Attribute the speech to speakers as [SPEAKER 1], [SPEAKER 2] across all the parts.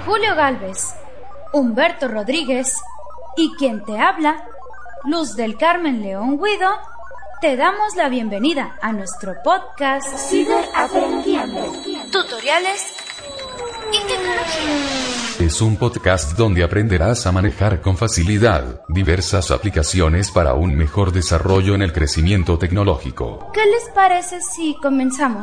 [SPEAKER 1] Julio Galvez, Humberto Rodríguez y quien te habla, Luz del Carmen León Guido, te damos la bienvenida a nuestro podcast Ciberaprendiendo, tutoriales y tecnología.
[SPEAKER 2] Es un podcast donde aprenderás a manejar con facilidad diversas aplicaciones para un mejor desarrollo en el crecimiento tecnológico.
[SPEAKER 1] ¿Qué les parece si comenzamos?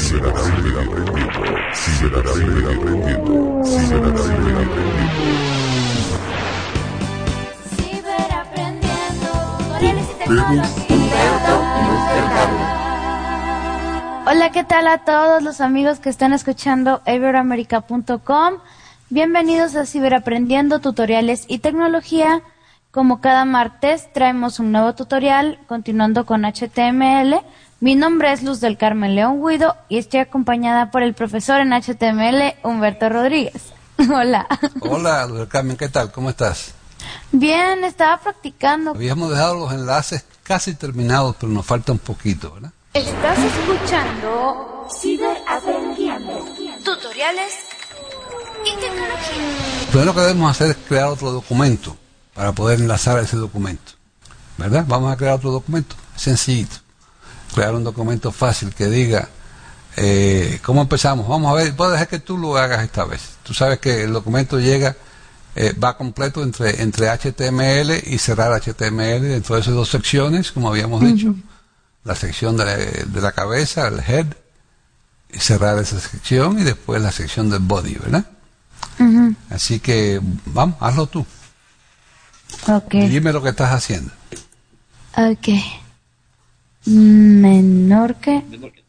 [SPEAKER 1] Hola, ¿qué tal a todos los amigos que están escuchando Iberoamerica.com? Bienvenidos a Ciberaprendiendo, tutoriales y tecnología. Como cada martes traemos un nuevo tutorial, continuando con HTML. Mi nombre es Luz del Carmen León Guido y estoy acompañada por el profesor en HTML, Humberto Rodríguez. Hola.
[SPEAKER 3] Hola, Luz del Carmen, ¿qué tal? ¿Cómo estás?
[SPEAKER 1] Bien, estaba practicando.
[SPEAKER 3] Habíamos dejado los enlaces casi terminados, pero nos falta un poquito, ¿verdad?
[SPEAKER 1] Estás escuchando Ciberaprendiendo, tutoriales y tecnología.
[SPEAKER 3] Lo primero que debemos hacer es crear otro documento para poder enlazar a ese documento, ¿verdad? Vamos a crear otro documento, sencillito. Crear un documento fácil que diga, ¿cómo empezamos? Vamos a ver, puedo dejar que tú lo hagas esta vez. Tú sabes que el documento llega, va completo entre HTML y cerrar HTML dentro de esas dos secciones, como habíamos dicho. La sección de la cabeza, el head, y cerrar esa sección, y después la sección del body, ¿verdad? Así que, vamos, hazlo tú.
[SPEAKER 1] Ok.
[SPEAKER 3] Y dime lo que estás haciendo.
[SPEAKER 1] Ok. Menor que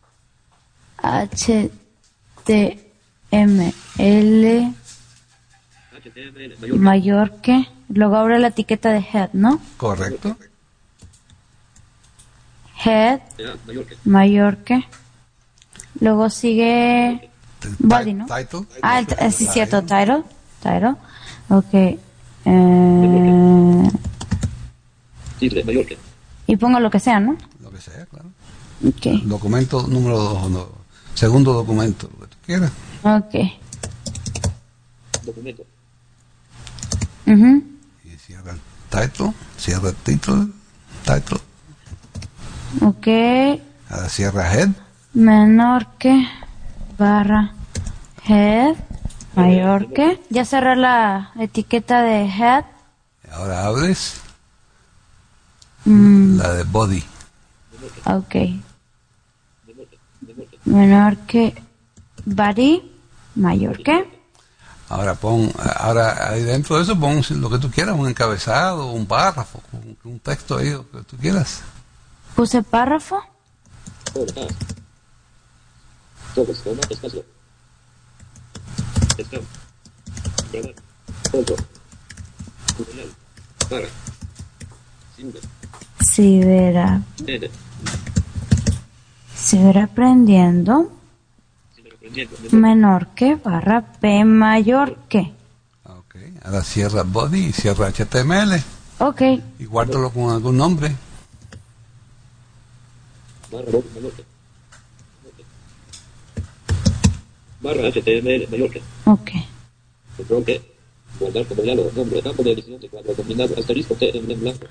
[SPEAKER 1] HTML mayor que, luego abre la etiqueta de head, ¿no?
[SPEAKER 3] Correcto.
[SPEAKER 1] Head mayor que, luego sigue body, ¿no?
[SPEAKER 3] Title.
[SPEAKER 1] Ah, sí, cierto, title. Ok. Y pongo lo que sea, ¿no?
[SPEAKER 3] Lo que sea, claro.
[SPEAKER 1] Ok.
[SPEAKER 3] Documento número 2, no, segundo documento, lo que tú quieras.
[SPEAKER 1] Ok.
[SPEAKER 4] Documento.
[SPEAKER 3] Y cierra el title, cierra el título, title.
[SPEAKER 1] Ok.
[SPEAKER 3] Ahora cierra head.
[SPEAKER 1] Menor que barra head mayor que. Ya cerré la etiqueta de head.
[SPEAKER 3] Ahora abres la de body.
[SPEAKER 1] Ok. Menor que body mayor que.
[SPEAKER 3] Ahora ahora ahí dentro de eso pon lo que tú quieras, un encabezado, un párrafo, un texto ahí, lo que tú quieras.
[SPEAKER 1] Puse párrafo.
[SPEAKER 4] Todos, coma, espacio. Stop. Grabar. Foto. Tutorial. Para. Simple.
[SPEAKER 1] Ciberaprendiendo.
[SPEAKER 4] Ciberaprendiendo.
[SPEAKER 1] Menor que barra P mayor que.
[SPEAKER 3] Ok, ahora cierra body y cierra HTML
[SPEAKER 1] Ok.
[SPEAKER 3] y guárdalo con algún nombre.
[SPEAKER 4] Barra Mallorca. Barra HTML Mallorca.
[SPEAKER 1] Ok.
[SPEAKER 4] Control que. Guardar como diálogo. Nombre. Campo de edición de cuadro combinado. Asterisco T en blanco.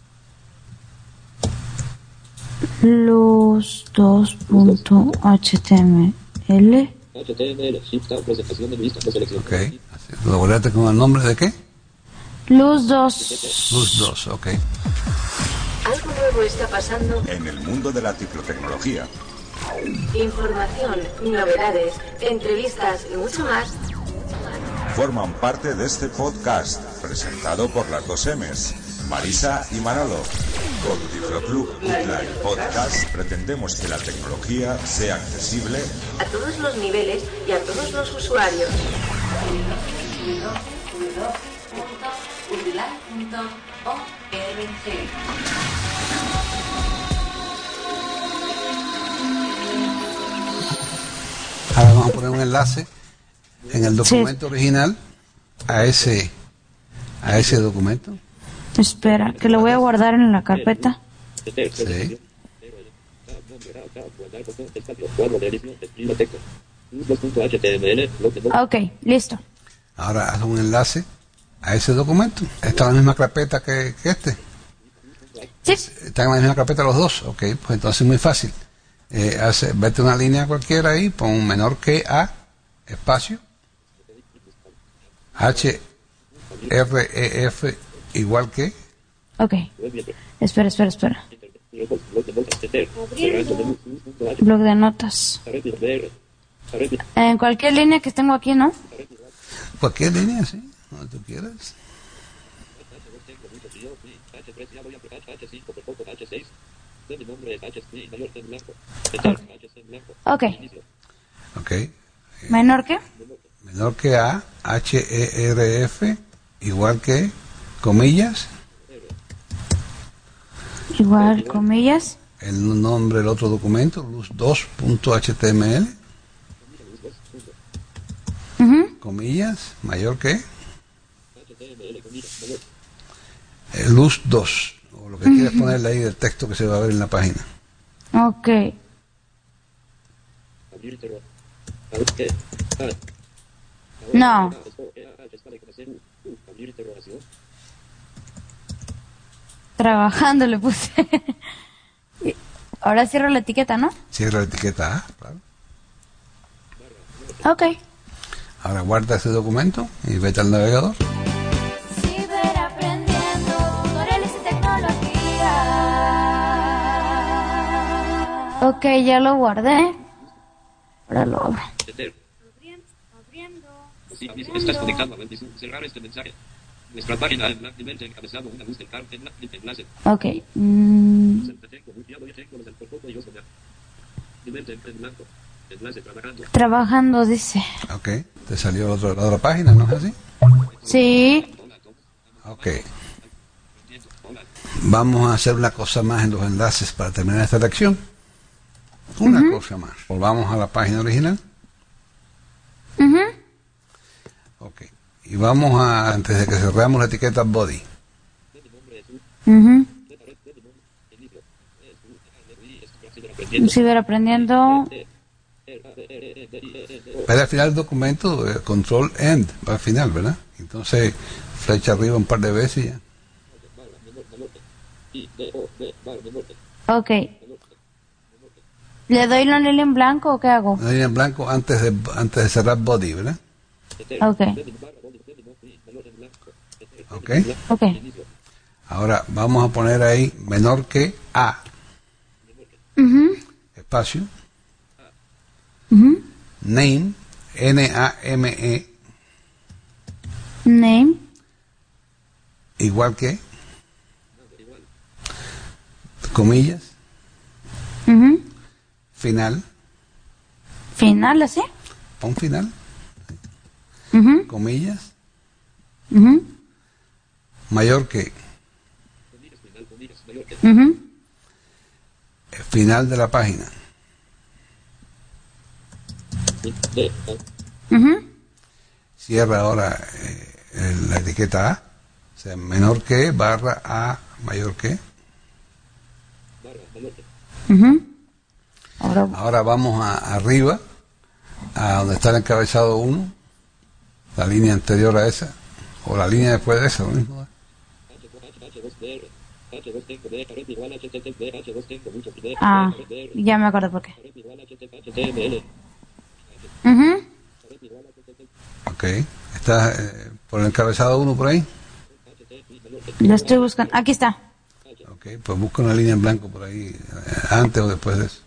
[SPEAKER 1] Los 2.html.
[SPEAKER 4] HTML. Shift Tab. Presentación de lista de selección.
[SPEAKER 3] Ok, ¿lo guardaste con el nombre de qué?
[SPEAKER 1] Luz 2.
[SPEAKER 3] Luz 2, ok.
[SPEAKER 5] Algo nuevo está pasando.
[SPEAKER 6] En el mundo de la ciclotecnología.
[SPEAKER 5] Información, novedades, entrevistas y mucho más.
[SPEAKER 6] Forman parte de este podcast, presentado por las dos M's, Marisa y Manolo. Con Tifloclub Online Podcast pretendemos que la tecnología sea accesible
[SPEAKER 5] A todos los niveles y a todos los usuarios.
[SPEAKER 3] Ahora vamos a poner un enlace en el documento original a ese documento.
[SPEAKER 1] Espera, que lo voy a guardar en la carpeta.
[SPEAKER 3] Sí.
[SPEAKER 4] Cuadro de edición. Escriba texto.
[SPEAKER 1] Ok, listo.
[SPEAKER 3] Ahora haz un enlace a ese documento. Está en la misma carpeta que este.
[SPEAKER 1] Sí.
[SPEAKER 3] Están en la misma carpeta los dos. Ok, pues entonces es muy fácil. Vete una línea cualquiera ahí, pon menor que A, espacio, href igual que.
[SPEAKER 1] Ok. Espera. Blog de notas. En cualquier línea que tengo aquí, ¿no?
[SPEAKER 3] Cualquier línea, sí, donde tú quieras.
[SPEAKER 1] Ok.
[SPEAKER 3] Ok.
[SPEAKER 1] ¿Menor que?
[SPEAKER 3] Menor que A, href igual que, comillas,
[SPEAKER 1] Igual, comillas.
[SPEAKER 3] el nombre del otro documento, luz2.html, comillas, mayor que, luz2, o lo que quieras ponerle ahí del texto que se va a ver en la página.
[SPEAKER 1] Ok. No. Trabajando le puse. Ahora cierro la etiqueta, ¿no?
[SPEAKER 3] Cierra la etiqueta A, claro.
[SPEAKER 1] Ok.
[SPEAKER 3] Ahora guarda ese documento y vete al navegador.
[SPEAKER 1] Ciberaprendiendo, tutoriales y tecnología. Ok, ya lo guardé. Ahora lo abro.
[SPEAKER 4] Estás conectado a Wendy's. Cerrar este mensaje. Nuestra página en nivel de encabezado, una luz del enlace.
[SPEAKER 1] Ok. Trabajando, dice.
[SPEAKER 3] Ok, te salió la otra página, ¿no es así?
[SPEAKER 1] Sí.
[SPEAKER 3] Ok. Vamos a hacer una cosa más en los enlaces para terminar esta lección. Una cosa más. Volvamos a la página original. Ok. Y vamos a, antes de que cerramos la etiqueta body.
[SPEAKER 1] Ciberaprendiendo.
[SPEAKER 3] Para al final del documento, control end, va al final, ¿verdad? Entonces, flecha arriba un par de veces y ya.
[SPEAKER 1] Ok. ¿Le doy la línea en blanco o qué hago?
[SPEAKER 3] Una línea en blanco antes de cerrar body, ¿verdad?
[SPEAKER 1] Ok.
[SPEAKER 3] Ok.
[SPEAKER 1] Ok.
[SPEAKER 3] Ahora vamos a poner ahí menor que A. Espacio. Name. N-A-M-E.
[SPEAKER 1] Name.
[SPEAKER 3] Igual que. Comillas. Final.
[SPEAKER 1] Final, ¿así?
[SPEAKER 3] Pon final. Comillas. Mayor que. Final de la página. Cierra ahora la etiqueta A. O sea, menor que, barra A, mayor que. Ahora vamos arriba, a donde está el encabezado 1, la línea anterior a esa, o la línea después de esa, lo mismo.
[SPEAKER 1] Ah, ya me acuerdo por qué.
[SPEAKER 3] Ok, ¿está por el encabezado 1 por ahí?
[SPEAKER 1] Lo estoy buscando. Aquí está.
[SPEAKER 3] Ok, pues busca una línea en blanco por ahí, antes o después de eso.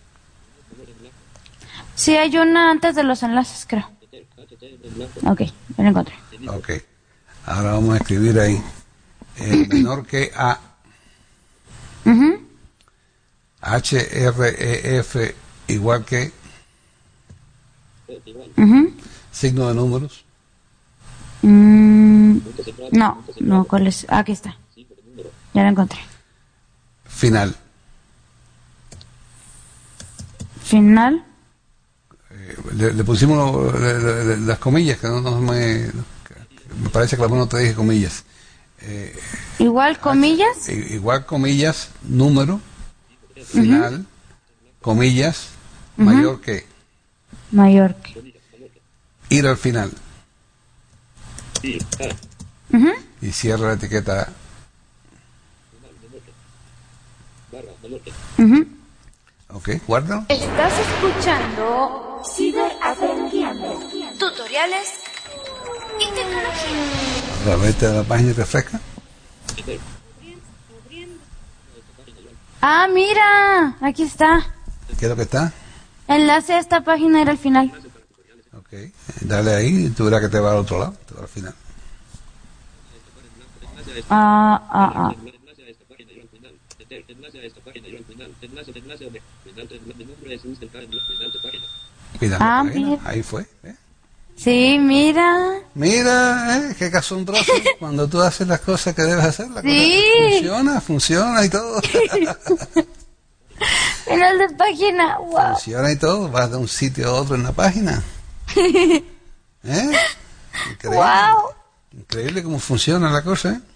[SPEAKER 1] Sí, hay una antes de los enlaces, creo. Ok, ya la encontré.
[SPEAKER 3] Ok, ahora vamos a escribir ahí, menor que A. href igual que signo de números.
[SPEAKER 1] No, ¿cuál es? Aquí está. Ya la encontré.
[SPEAKER 3] Final.
[SPEAKER 1] Final.
[SPEAKER 3] Le pusimos las comillas, que no me parece que la mano te dije comillas.
[SPEAKER 1] Igual comillas.
[SPEAKER 3] Igual comillas, número, final, comillas, mayor que.
[SPEAKER 1] Mayor que.
[SPEAKER 3] Ir al final. y cierra la etiqueta A. Ok, guárdalo.
[SPEAKER 1] Estás escuchando Ciberaprendiendo, tutoriales y tecnología.
[SPEAKER 3] Ahora vete a la página y refresca.
[SPEAKER 1] Ah, mira, aquí está.
[SPEAKER 3] ¿Qué es lo que está?
[SPEAKER 1] Enlace a esta página era al final.
[SPEAKER 3] Ok, dale ahí y tú verás que te va al otro lado, te va al final.
[SPEAKER 1] Ah,
[SPEAKER 3] Página.
[SPEAKER 1] mira.
[SPEAKER 3] Ahí fue. ¿Eh?
[SPEAKER 1] Sí, mira.
[SPEAKER 3] Mira, qué casontroso. Cuando tú haces las cosas que debes hacer, la
[SPEAKER 1] Sí.
[SPEAKER 3] cosa funciona y todo.
[SPEAKER 1] Final de página. Wow.
[SPEAKER 3] Funciona y todo. Vas de un sitio a otro en la página. ¿Eh? Increíble.
[SPEAKER 1] Wow.
[SPEAKER 3] Increíble cómo funciona la cosa, ¿eh?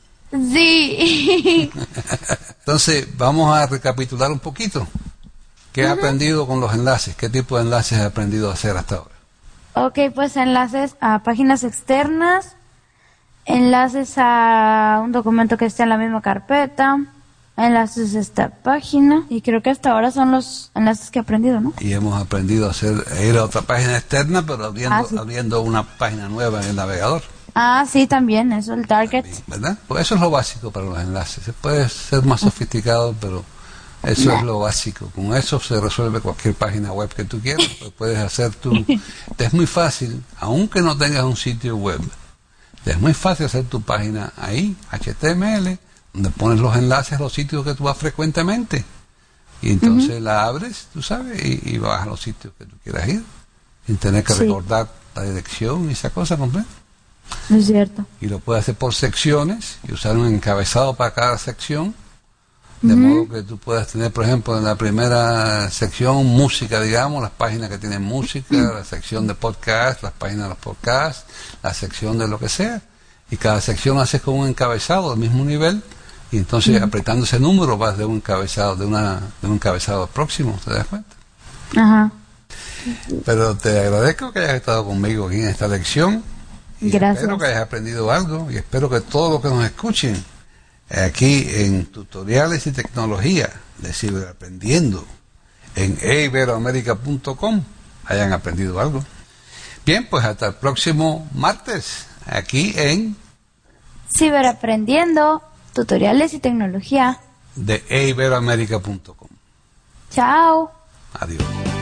[SPEAKER 1] Sí.
[SPEAKER 3] Entonces, vamos a recapitular un poquito. ¿Qué has aprendido con los enlaces? ¿Qué tipo de enlaces has aprendido a hacer hasta ahora?
[SPEAKER 1] Ok, pues enlaces a páginas externas, enlaces a un documento que esté en la misma carpeta, enlaces a esta página, y creo que hasta ahora son los enlaces que he aprendido, ¿no?
[SPEAKER 3] Y hemos aprendido a ir a otra página externa, pero abriendo una página nueva en el navegador.
[SPEAKER 1] Ah, sí, también, eso, el target.
[SPEAKER 3] ¿Verdad? Pues eso es lo básico para los enlaces. Se puede ser más sofisticado, pero eso es lo básico. Con eso se resuelve cualquier página web que tú quieras. Pues puedes hacer es muy fácil, aunque no tengas un sitio web, es muy fácil hacer tu página ahí, HTML, donde pones los enlaces a los sitios que tú vas frecuentemente. Y entonces la abres, tú sabes, y vas a los sitios que tú quieras ir, sin tener que recordar la dirección y esa cosa, ¿comprendes?
[SPEAKER 1] Es cierto.
[SPEAKER 3] Y lo puedes hacer por secciones y usar un encabezado para cada sección, de modo que tú puedas tener, por ejemplo, en la primera sección música, digamos, las páginas que tienen música, la sección de podcast, las páginas de los podcasts, la sección de lo que sea, y cada sección haces con un encabezado del mismo nivel, y entonces apretando ese número vas de un encabezado de un encabezado próximo, ¿te das cuenta?
[SPEAKER 1] Ajá.
[SPEAKER 3] Pero te agradezco que hayas estado conmigo aquí en esta lección. Y
[SPEAKER 1] gracias.
[SPEAKER 3] Espero que hayas aprendido algo y espero que todos los que nos escuchen aquí en Tutoriales y Tecnología de Ciberaprendiendo en iberoamerica.com hayan aprendido algo. Bien, pues hasta el próximo martes aquí en
[SPEAKER 1] Ciberaprendiendo, tutoriales y tecnología
[SPEAKER 3] de iberoamerica.com.
[SPEAKER 1] Chao.
[SPEAKER 3] Adiós.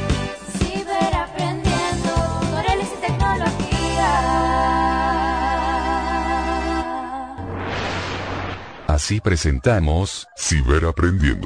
[SPEAKER 1] Ciberaprendiendo, tutoriales y tecnología.
[SPEAKER 2] Así presentamos Ciberaprendiendo.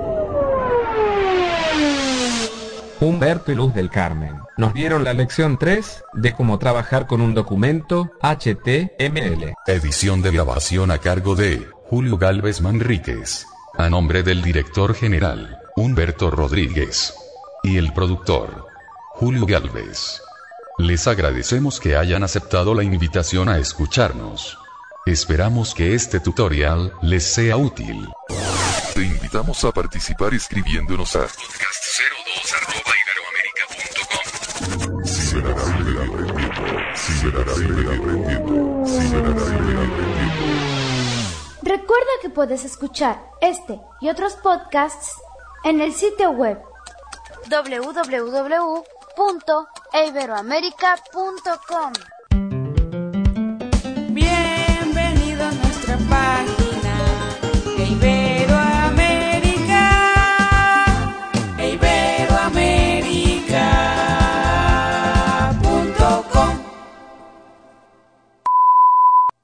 [SPEAKER 7] Humberto y Luz del Carmen nos dieron la lección 3 de cómo trabajar con un documento HTML.
[SPEAKER 2] Edición de grabación a cargo de Julio Gálvez Manríquez. A nombre del director general, Humberto Rodríguez. Y el productor, Julio Gálvez. Les agradecemos que hayan aceptado la invitación a escucharnos. Esperamos que este tutorial les sea útil. Te invitamos a participar escribiéndonos a podcast02@iberoamerica.com. Ciberaprendiendo.
[SPEAKER 1] Recuerda que puedes escuchar este y otros podcasts en el sitio web www.iberoamerica.com.